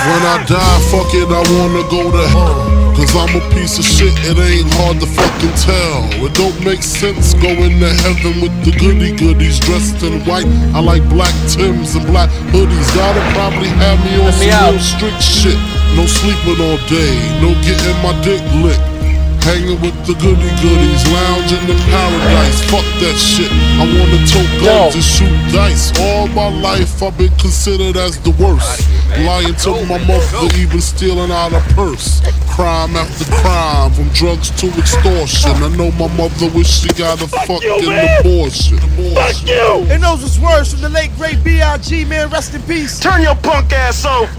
When I die, fuck it, I wanna go to hell. Cause I'm a piece of shit, it ain't hard to fucking tell. It don't make sense going to heaven with the goodies dressed in white. I like black Timbs and black hoodies. Gotta probably have me on some real strict shit. No sleeping all day, no getting my dick licked. Hanging with the goodies, lounging in paradise. Fuck that shit, I wanna tote guns and shoot dice. All my life I've been considered as the worst. Lying to my mother, even stealing out a purse. Crime after crime, from drugs to extortion. I know my mother wish she got a fucking abortion. Fuck you! And those was words from the late great B.I.G. man, rest in peace. Turn your punk ass off.